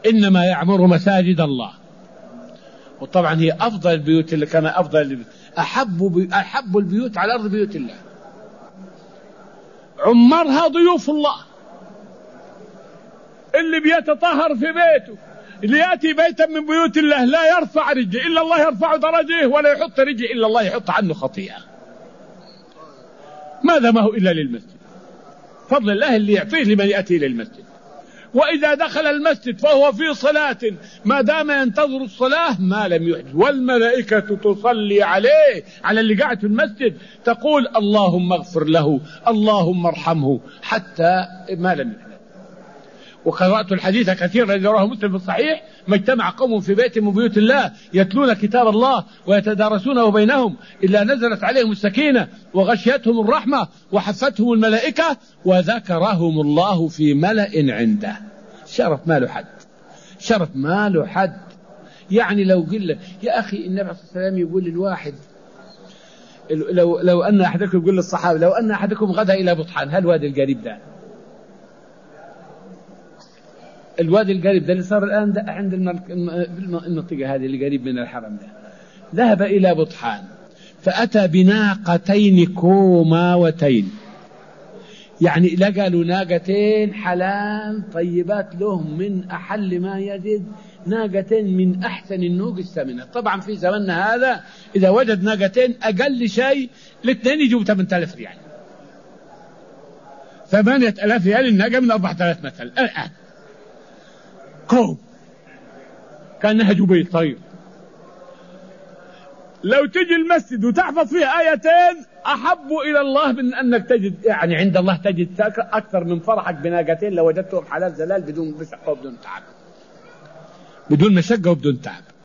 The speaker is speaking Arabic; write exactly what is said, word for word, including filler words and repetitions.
إنما يعمر مساجد الله. وطبعا هي أفضل البيوت، اللي كان أفضل البيوت أحب, بي أحب البيوت على أرض بيوت الله، عمرها ضيوف الله. اللي بيتطهر في بيته، اللي يأتي بيتا من بيوت الله لا يرفع رجله إلا الله يرفع درجه، ولا يحط رجله إلا الله يحط عنه خطيئة. ماذا ما هو إلا للمسجد، فضل الله اللي يعطيه لمن يأتي إلى المسجد. وإذا دخل المسجد فهو في صلاة، ما دام ينتظر الصلاة ما لم يحدث، والملائكة تصلي عليه، على اللي قاعد في المسجد، تقول اللهم اغفر له، اللهم ارحمه، حتى ما لم يحدث. وقرأت الحديث كثيرا الذي رواه مسلم في الصحيح: ما اجتمع قوم في بيت من بيوت الله يتلون كتاب الله ويتدارسونه بينهم إلا نزلت عليهم السكينة وغشيتهم الرحمة وحفتهم الملائكة وذكرهم الله في ملأ عنده. شرف ما له حد، شرف ما له حد. يعني لو قل يا أخي النبي عليه الصلاة والسلام يقول للواحد، لو, لو أن أحدكم يقول للصحابة: لو أن أحدكم غدا إلى بطحان، هالوادي القريب ده، الوادي القريب ده اللي صار الآن ده عند المنطقة هذه اللي قريب من الحرم ده، ذهب إلى بطحان فأتى بناقتين كوماوتين، يعني لقى له ناقتين حلال طيبات لهم من أحل ما يجد، ناقتين من أحسن النوق السمنة. طبعا في زمننا هذا إذا وجد ناقتين أقل شيء الاثنين يجوا ثمانية آلاف ريال، ثمانية آلاف ريال الناقة من أربعة آلاف مثل الآن. كوم كأنها جبيل طير. لو تجي المسجد وتحفظ فيه آيتين أحب إلى الله من أنك تجد، يعني عند الله تجد أكثر من فرحك بناقتين لو وجدتهم حلال زلال بدون مشقة وبدون تعب، بدون مشقة وبدون تعب.